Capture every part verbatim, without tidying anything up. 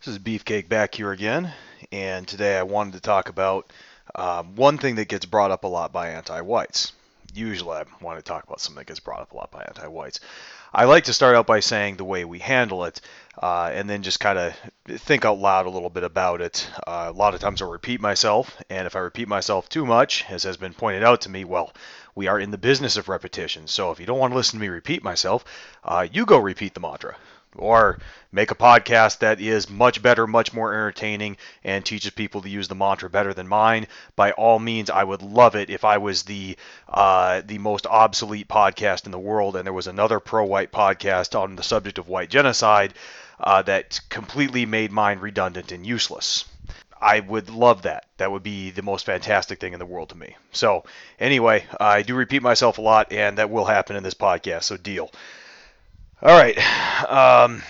This is Beefcake back here again, and today I wanted to talk about um, one thing that gets brought up a lot by anti-whites. Usually I want to talk about something that gets brought up a lot by anti-whites. I like to start out by saying the way we handle it, uh, and then just kind of think out loud a little bit about it. Uh, a lot of times I'll repeat myself, and if I repeat myself too much, as has been pointed out to me, well, we are in the business of repetition. So if you don't want to listen to me repeat myself, uh, you go repeat the mantra. Or make a podcast that is much better, much more entertaining, and teaches people to use the mantra better than mine. By all means, I would love it if I was the uh, the most obsolete podcast in the world, and there was another pro-white podcast on the subject of white genocide uh, that completely made mine redundant and useless. I would love that. That would be the most fantastic thing in the world to me. So, anyway, I do repeat myself a lot, and that will happen in this podcast, so deal. All right. Um,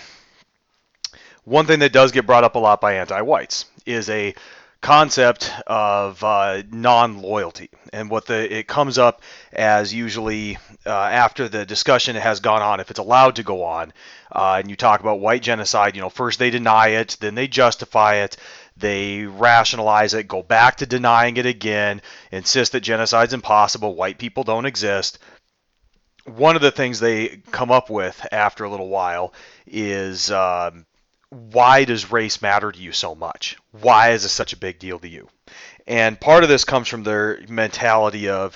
one thing that does get brought up a lot by anti-whites is a concept of uh, non-loyalty, and what the it comes up as usually uh, after the discussion has gone on, if it's allowed to go on, uh, and you talk about white genocide. You know, first they deny it, then they justify it, they rationalize it, go back to denying it again, insist that genocide's impossible, white people don't exist. One of the things they come up with after a little while is um, why does race matter to you so much? Why is this such a big deal to you? And part of this comes from their mentality of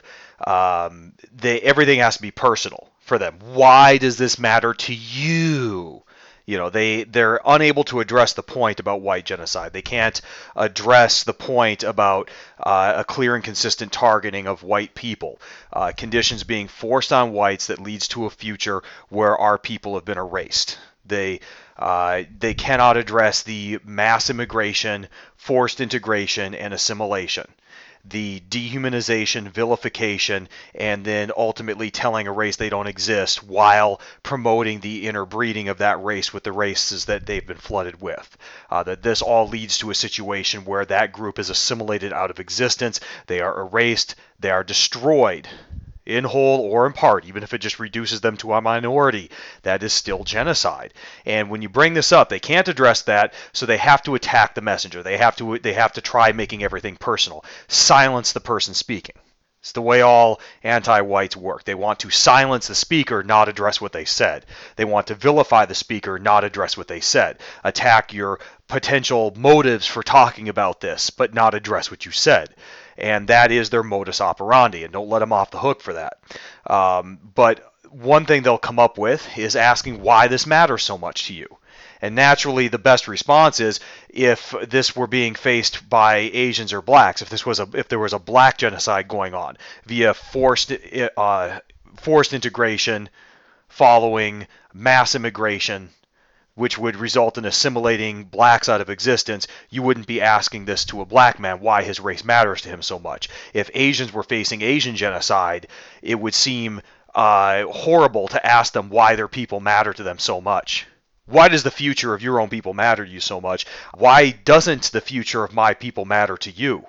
um, they everything has to be personal for them. Why does this matter to you? You know, they, they're unable to address the point about white genocide. They can't address the point about uh, a clear and consistent targeting of white people, uh, conditions being forced on whites that leads to a future where our people have been erased. They uh, they cannot address the mass immigration, forced integration, and assimilation, the dehumanization, vilification, and then ultimately telling a race they don't exist while promoting the interbreeding of that race with the races that they've been flooded with. Uh, that this all leads to a situation where that group is assimilated out of existence, they are erased, they are destroyed, in whole or in part, even if it just reduces them to a minority. That is still genocide. And when you bring this up, they can't address that, so they have to attack the messenger. They have to they have to try making everything personal. Silence the person speaking. It's the way all anti-whites work. They want to silence the speaker, not address what they said. They want to vilify the speaker, not address what they said. Attack your potential motives for talking about this, but not address what you said. And that is their modus operandi, and don't let them off the hook for that. Um, but one thing they'll come up with is asking why this matters so much to you. And naturally, the best response is if this were being faced by Asians or blacks, if this was a if there was a black genocide going on via forced uh, forced integration following mass immigration, which would result in assimilating blacks out of existence, you wouldn't be asking this to a black man why his race matters to him so much. If Asians were facing Asian genocide, it would seem uh, horrible to ask them why their people matter to them so much. Why does the future of your own people matter to you so much? Why doesn't the future of my people matter to you?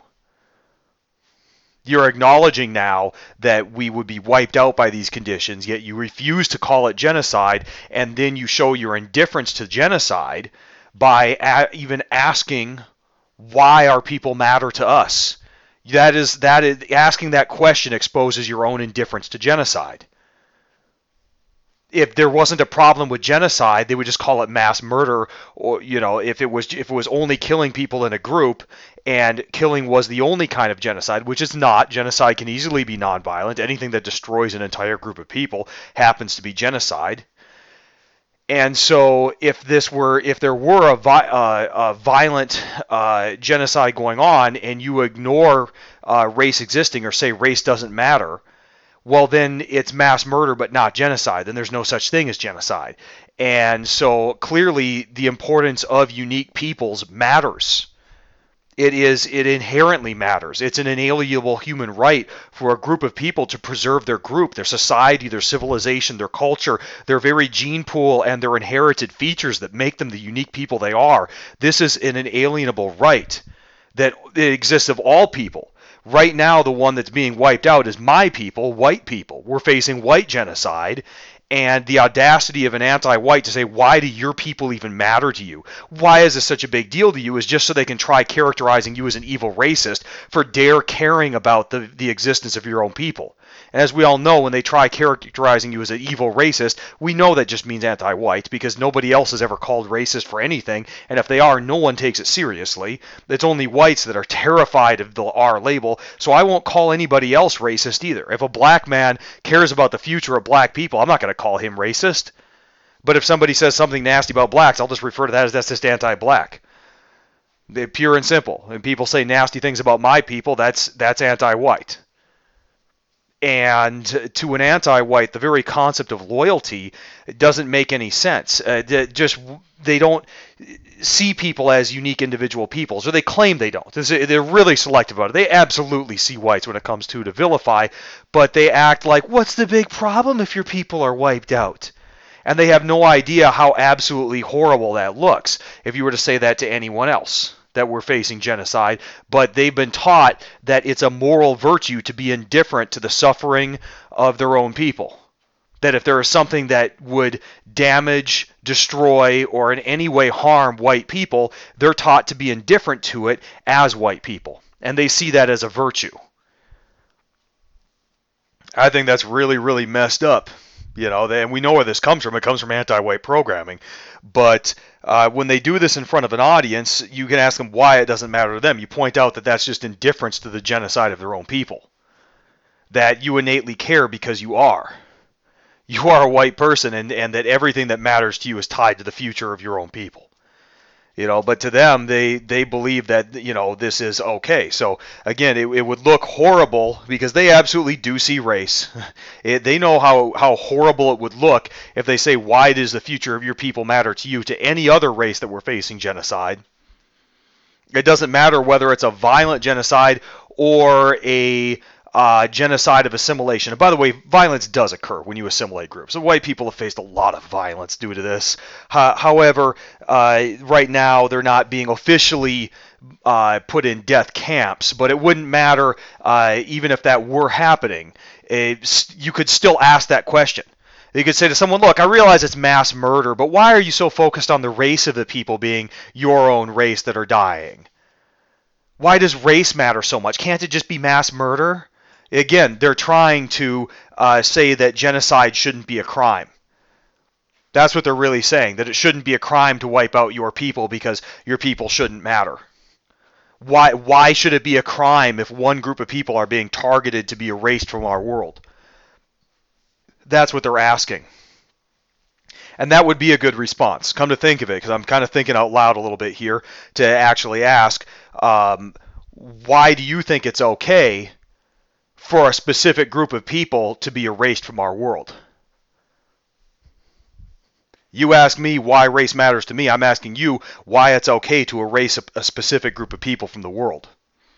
You're acknowledging now that we would be wiped out by these conditions, yet you refuse to call it genocide, and then you show your indifference to genocide by a- even asking why our people matter to us. That is, that is, asking that question exposes your own indifference to genocide. If there wasn't a problem with genocide, they would just call it mass murder, or you know, if it was if it was only killing people in a group and killing was the only kind of genocide, which is not. Genocide can easily be nonviolent. Anything that destroys an entire group of people happens to be genocide. And so, if this were, if there were a, vi- uh, a violent uh, genocide going on, and you ignore uh, race existing or say race doesn't matter, well, then it's mass murder but not genocide. Then there's no such thing as genocide. And so clearly the importance of unique peoples matters. It is, it inherently matters. It's an inalienable human right for a group of people to preserve their group, their society, their civilization, their culture, their very gene pool, and their inherited features that make them the unique people they are. This is an inalienable right that exists of all people. Right now, the one that's being wiped out is my people, white people. We're facing white genocide, And the audacity of an anti-white to say, why do your people even matter to you? Why is this such a big deal to you? Is just so they can try characterizing you as an evil racist for dare caring about the, the existence of your own people. And as we all know, when they try characterizing you as an evil racist, we know that just means anti-white, because nobody else is ever called racist for anything, and if they are, no one takes it seriously. It's only whites that are terrified of the R label, so I won't call anybody else racist either. If a black man cares about the future of black people, I'm not going to call him racist. But if somebody says something nasty about blacks, I'll just refer to that as that's just anti-black. They're pure and simple. And people say nasty things about my people, that's that's anti-white. And to an anti-white, the very concept of loyalty doesn't make any sense. Uh, just they don't see people as unique individual peoples, or they claim they don't. They're really selective about it. They absolutely see whites when it comes to to vilify, but they act like, what's the big problem if your people are wiped out? And they have no idea how absolutely horrible that looks if you were to say that to anyone else, that we're facing genocide, but they've been taught that it's a moral virtue to be indifferent to the suffering of their own people. That if there is something that would damage, destroy, or in any way harm white people, they're taught to be indifferent to it as white people. And they see that as a virtue. I think that's really, really messed up. You know, and we know where this comes from. It comes from anti-white programming. But uh, when they do this in front of an audience, you can ask them why it doesn't matter to them. You point out that that's just indifference to the genocide of their own people. That you innately care because you are. You are a white person, and, and that everything that matters to you is tied to the future of your own people. You know, but to them, they, they believe that, you know, this is okay. So, again, it, it would look horrible because they absolutely do see race. It, they know how, how horrible it would look if they say, why does the future of your people matter to you, to any other race that we're facing genocide. It doesn't matter whether it's a violent genocide or a uh, genocide of assimilation. And by the way, violence does occur when you assimilate groups. So white people have faced a lot of violence due to this. Uh, however, uh, right now they're not being officially uh, put in death camps, but it wouldn't matter uh, even if that were happening. It, you could still ask that question. You could say to someone, look, I realize it's mass murder, but why are you so focused on the race of the people being your own race that are dying? Why does race matter so much? Can't it just be mass murder? Again, they're trying to uh, say that genocide shouldn't be a crime. That's what they're really saying, that it shouldn't be a crime to wipe out your people because your people shouldn't matter. Why, why should it be a crime if one group of people are being targeted to be erased from our world? That's what they're asking. And that would be a good response. Come to think of it, because I'm kind of thinking out loud a little bit here, to actually ask, um, why do you think it's okay for a specific group of people to be erased from our world? You ask me why race matters to me. I'm asking you why it's okay to erase a, a specific group of people from the world.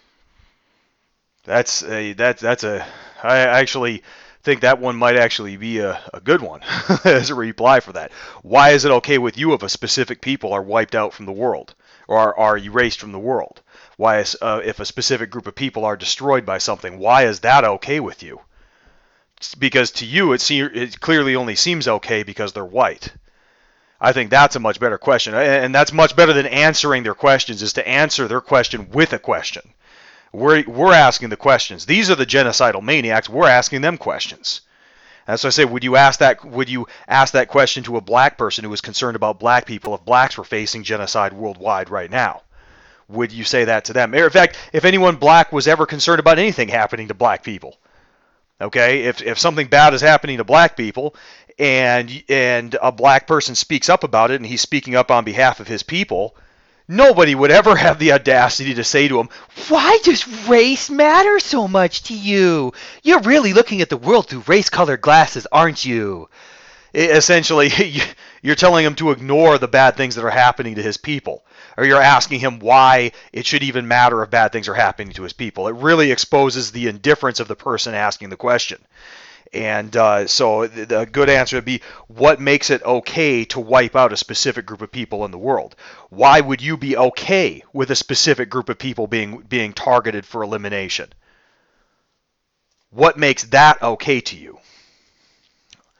That's a that that's a I actually think that one might actually be a, a good one as a reply for that. Why is it okay with you if a specific people are wiped out from the world or are, are erased from the world? Why is uh, if a specific group of people are destroyed by something, why is that okay with you? It's because to you it, se- it clearly only seems okay because they're white. I think that's a much better question, and that's much better than answering their questions, is to answer their question with a question. We're, we're asking the questions. These are the genocidal maniacs. We're asking them questions. And so I say, would you ask that? Would you ask that question to a black person who was concerned about black people if blacks were facing genocide worldwide right now? Would you say that to them? In fact, if anyone black was ever concerned about anything happening to black people, okay, if if something bad is happening to black people, and and a black person speaks up about it, and he's speaking up on behalf of his people, nobody would ever have the audacity to say to him, why does race matter so much to you? You're really looking at the world through race-colored glasses, aren't you? It, essentially, you're telling him to ignore the bad things that are happening to his people. Or you're asking him why it should even matter if bad things are happening to his people. It really exposes the indifference of the person asking the question. And uh, so the good answer would be, what makes it okay to wipe out a specific group of people in the world? Why would you be okay with a specific group of people being being targeted for elimination? What makes that okay to you?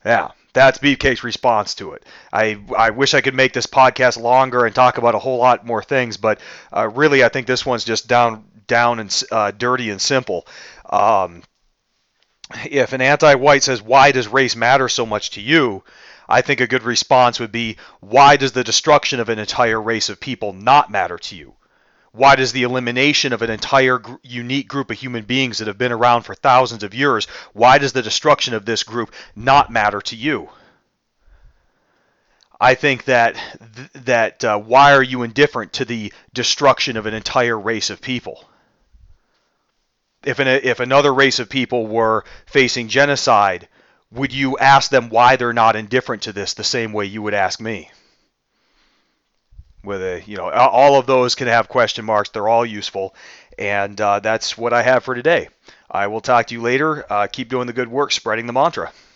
Yeah, that's Beefcake's response to it. I I wish I could make this podcast longer and talk about a whole lot more things, but uh, really I think this one's just down down and uh, dirty and simple. Um, if an anti-white says, "Why does race matter so much to you?" I think a good response would be, "Why does the destruction of an entire race of people not matter to you? Why does the elimination of an entire gr- unique group of human beings that have been around for thousands of years, why does the destruction of this group not matter to you?" I think that th- that uh, why are you indifferent to the destruction of an entire race of people? If an, if another race of people were facing genocide, would you ask them why they're not indifferent to this the same way you would ask me? With a, you know, all of those can have question marks. They're all useful, and uh, that's what I have for today. I will talk to you later. Uh, keep doing the good work, spreading the mantra.